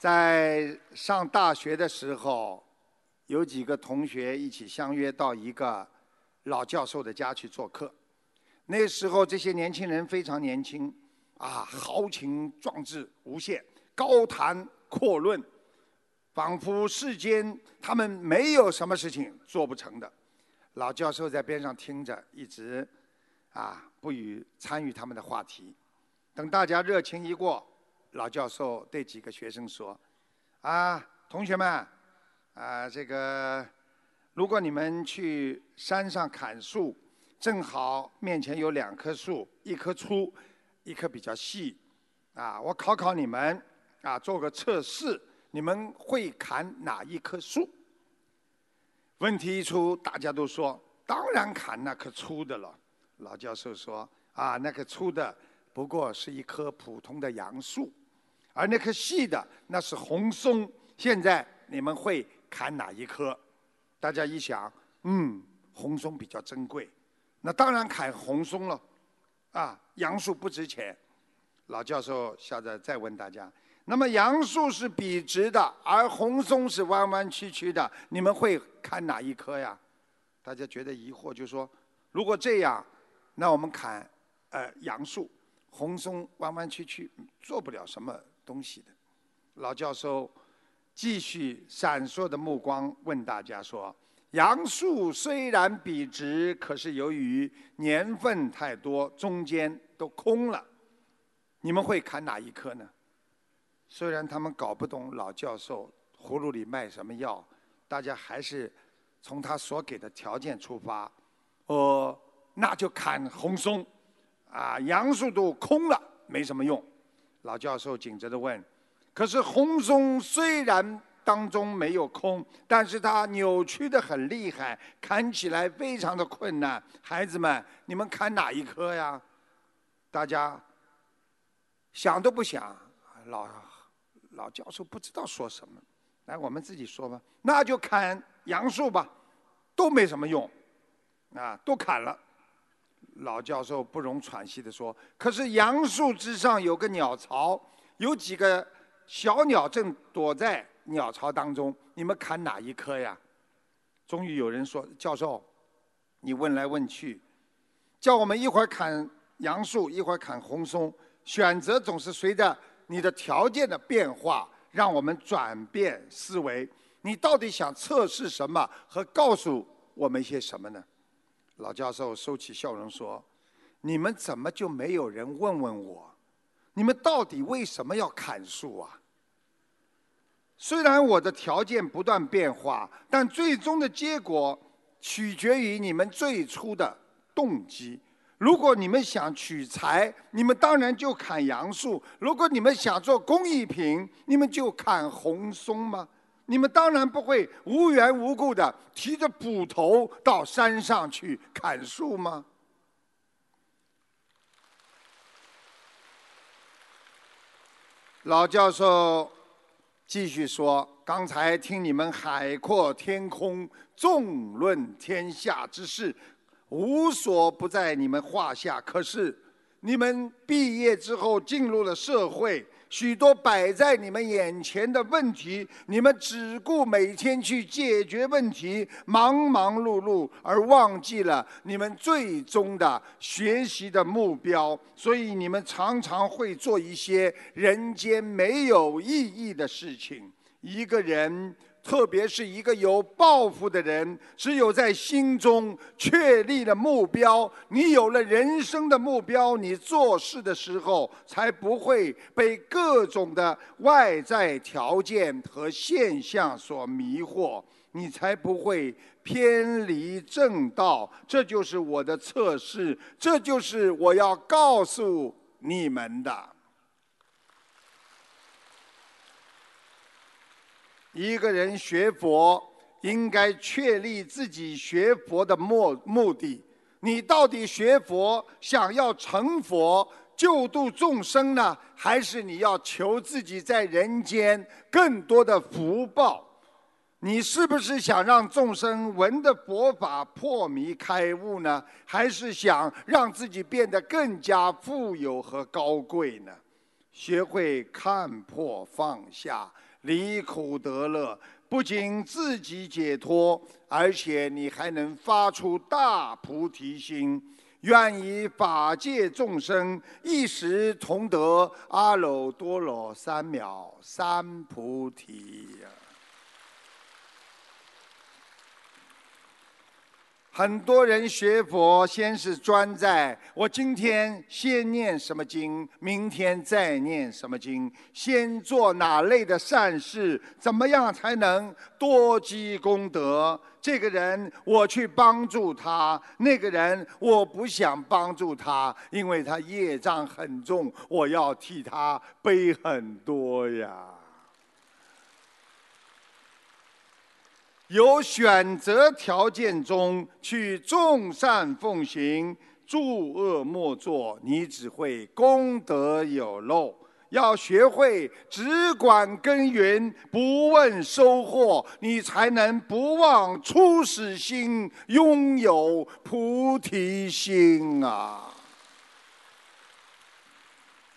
在上大学的时候，有几个同学一起相约到一个老教授的家去做客。那时候这些年轻人非常年轻，豪情壮志无限，高谈阔论，仿佛世间他们没有什么事情做不成的。老教授在边上听着，一直不予参与他们的话题。等大家热情一过，老教授对几个学生说：“同学们，如果你们去山上砍树，正好面前有2棵树，一棵粗，一棵比较细，我考考你们，做个测试，你们会砍哪一棵树？”问题一出，大家都说：“当然砍那棵粗的了。”老教授说：“那棵粗的不过是一棵普通的杨树，而那棵细的那是红松。现在你们会砍哪一棵？”大家一想，红松比较珍贵，那当然砍红松了。杨树不值钱。老教授笑着再问大家：“那么杨树是笔直的，而红松是弯弯曲曲的，你们会砍哪一棵呀？”大家觉得疑惑，就说：“如果这样，那我们砍杨树，红松弯弯曲曲，做不了什么东西的。”老教授继续闪烁的目光问大家说：“杨树虽然笔直，可是由于年份太多，中间都空了，你们会砍哪一棵呢？”虽然他们搞不懂老教授葫芦里卖什么药，大家还是从他所给的条件出发，那就砍红松，杨树都空了，没什么用。老教授紧着地问：“可是红松虽然当中没有空，但是它扭曲得很厉害，砍起来非常的困难。孩子们，你们砍哪一棵呀？”大家想都不想，老教授不知道说什么，来，我们自己说吧，那就砍杨树吧，都没什么用，都砍了。老教授不容喘息地说：“可是杨树之上有个鸟巢，有几个小鸟正躲在鸟巢当中，你们砍哪一棵呀？”终于有人说：“教授，你问来问去，叫我们一会儿砍杨树，一会儿砍红松，选择总是随着你的条件的变化，让我们转变思维。你到底想测试什么，和告诉我们些什么呢？”老教授收起笑容说：“你们怎么就没有人问问我，你们到底为什么要砍树啊？虽然我的条件不断变化，但最终的结果取决于你们最初的动机。如果你们想取材，你们当然就砍杨树；如果你们想做工艺品，你们就砍红松吗？你们当然不会无缘无故的提着斧头到山上去砍树吗？”老教授继续说：“刚才听你们海阔天空，纵论天下之事，无所不在你们话下。可是你们毕业之后进入了社会，许多摆在你们眼前的问题，你们只顾每天去解决问题，忙忙碌碌，而忘记了你们最终的学习的目标。所以你们常常会做一些人间没有意义的事情。一个人，特别是一个有抱负的人，只有在心中确立了目标，你有了人生的目标，你做事的时候才不会被各种的外在条件和现象所迷惑，你才不会偏离正道。这就是我的测试，这就是我要告诉你们的。”一个人学佛，应该确立自己学佛的目的。你到底学佛想要成佛、救度众生呢，还是你要求自己在人间更多的福报？你是不是想让众生闻的佛法破迷开悟呢，还是想让自己变得更加富有和高贵呢？学会看破放下， 离苦得乐，不仅自己解脱，而且你还能发出大菩提心，愿以法界众生一时同得阿耨多罗三藐三菩提呀。很多人学佛，先是专在我今天先念什么经，明天再念什么经，先做哪类的善事，怎么样才能多积功德？这个人我去帮助他，那个人我不想帮助他，因为他业障很重，我要替他背很多呀。由选择条件中去众善奉行，诸恶莫作，你只会功德有漏。要学会只管耕耘，不问收获，你才能不忘初始心，拥有菩提心啊！